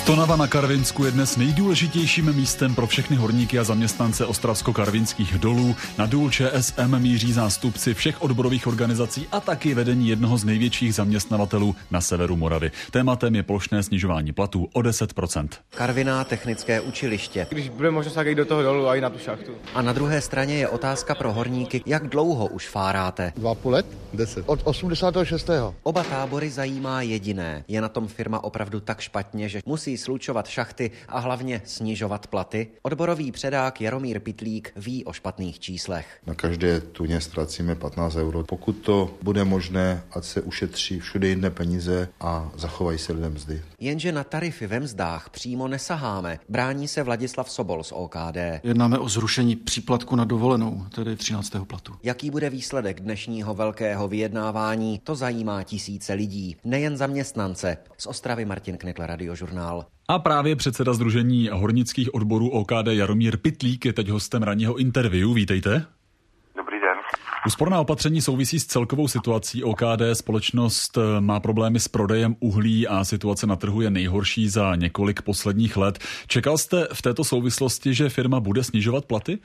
Tonava na Karvinsku je dnes nejdůležitějším místem pro všechny horníky a zaměstnance ostravsko-karvinských dolů. Na důl ČSM míří zástupci všech odborových organizací a taky vedení jednoho z největších zaměstnavatelů na severu Moravy. Tématem je plošné snižování platů o 10%. Karviná technické učiliště. Když bude možnost jít do toho dolu a i na tu šachtu. A na druhé straně je otázka pro horníky, jak dlouho už fáráte. 2,5 let? 10. Od 86. Oba tábory zajímá jediné. Je na tom firma opravdu tak špatně, že musí slučovat šachty a hlavně snižovat platy? Odborový předák Jaromír Pytlík ví o špatných číslech. Na každé tuně ztracíme 15 euro. Pokud to bude možné, ať se ušetří všude jinde peníze a zachovají se lidem mzdy. Jenže na tarify ve mzdách přímo nesaháme. Brání se Vladislav Sobol z OKD. Jednáme o zrušení příplatku na dovolenou, tedy 13. platu. Jaký bude výsledek dnešního velkého vyjednávání, to zajímá tisíce lidí. Nejen zaměstnance. Z Ostravy Martin Knitl, Radiožurnál. A právě předseda Sdružení hornických odborů OKD Jaromír Pytlík je teď hostem ranního interview. Vítejte. Dobrý den. Úsporná opatření souvisí s celkovou situací OKD. Společnost má problémy s prodejem uhlí a situace na trhu je nejhorší za několik posledních let. Čekal jste v této souvislosti, že firma bude snižovat platy?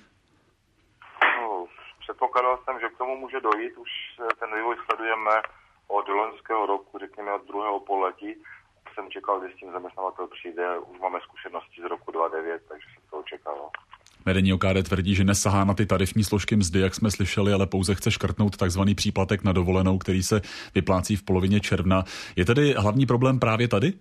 No, předpokládal jsem, že k tomu může dojít. Už ten vývoj sledujeme od loňského roku, řekněme od druhého pololetí. Jsem čekal, že s tím zaměstnavatel přijde. Už máme zkušenosti z roku 2009, takže jsem to očekával. Vedení OKD tvrdí, že nesahá na ty tarifní složky mzdy, jak jsme slyšeli, ale pouze chce škrtnout takzvaný příplatek na dovolenou, který se vyplácí v polovině června. Je tedy hlavní problém právě tady?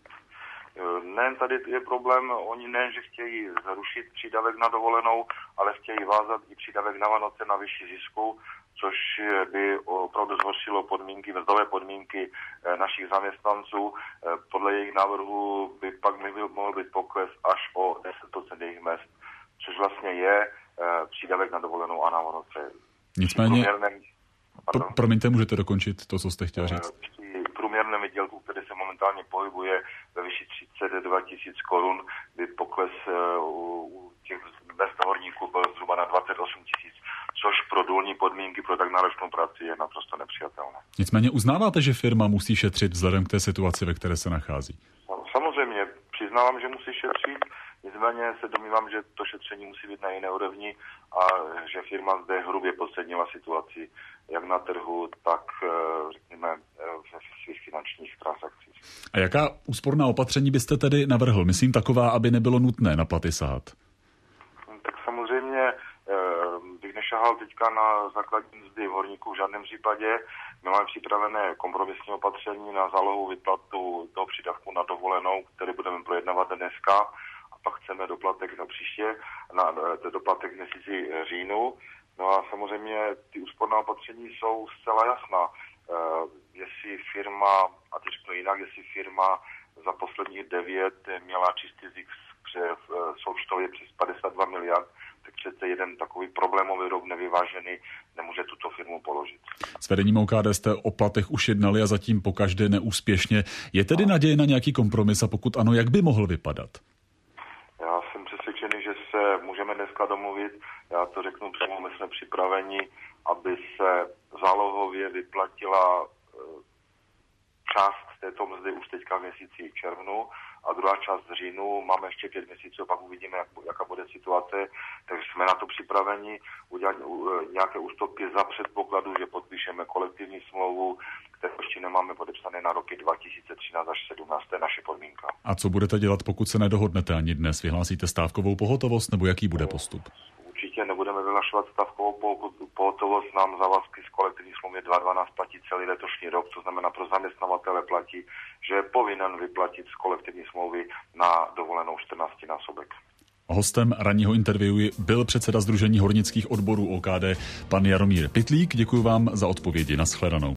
Ne, tady je problém, oni ne, že chtějí zrušit přídavek na dovolenou, ale chtějí vázat i přídavek na Vánoce na vyšší zisku, což by opravdu zhoršilo podmínky, mzdové podmínky našich zaměstnanců. Podle jejich návrhu by pak mohl být pokles až o 10% jejich mezd, což vlastně je přídavek na dovolenou a na Vánoce. Nicméně, promiňte, můžete dokončit to, co jste chtěl říct. Průměrném výdělku, který se momentálně pohybuje ve výši 32 000 korun, by pokles u těch mezd horníků byl zhruba na 28 000, což pro důlní podmínky, pro tak náročnou práci je naprosto nepřijatelné. Nicméně uznáváte, že firma musí šetřit vzhledem k té situaci, ve které se nachází? Samozřejmě, přiznávám, že musí šetřit, nicméně se domnívám, že to šetření musí být na jiné úrovni a že firma zde hrubě podcenila situaci jak na trhu, tak řekněme ve svých finančních transakcích. A jaká úsporná opatření byste tedy navrhl? Myslím taková, aby nebylo nutné na platy sahat. Tak samozřejmě bych nešahal teďka na základní mzdy v horníků v žádném případě. My máme připravené kompromisní opatření na zálohovou výplatu toho přídavku na dovolenou, který budeme projednávat dneska. A pak chceme doplatek na příště, na doplatek v měsíci říjnu. No a samozřejmě ty úsporná opatření jsou zcela jasná. Jestli firma, a teď řeknu jinak, jestli firma za posledních 9 měla čistý zisk součtově přes 52 miliard, tak přece jeden takový problémový rok nevyvážený nemůže tuto firmu položit. S vedením OKD jste o platech už jednali a zatím pokaždé neúspěšně. Je tedy naděje na nějaký kompromis a pokud ano, jak by mohl vypadat? Já jsem přesvědčený, že se můžeme dneska domluvit. Já to řeknu přímo, my jsme připraveni, aby se zálohově vyplatila část této mzdy už teďka v měsíci červnu a druhá část v říjnu. Máme ještě 5 měsíců, pak uvidíme, jaká bude situace. Takže jsme na to připraveni udělat nějaké ústupky za předpokladu, že podpíšeme kolektivní smlouvu, kterou ještě nemáme podepsané na roky 2013 až 2017. To je naše podmínka. A co budete dělat, pokud se nedohodnete ani dnes? Vyhlásíte stávkovou pohotovost nebo jaký bude postup? Určitě nebudeme vyhlašovat stávkovou pohotovost. Nám závazky z kolektivní smlouvy 2012 platí celý letošní rok, to znamená pro zaměstnavatele platí, že je povinen vyplatit z kolektivní smlouvy na dovolenou 14násobek. Hostem ranního interview byl předseda Sdružení hornických odborů OKD pan Jaromír Pytlík. Děkuji vám za odpovědi. Nashledanou.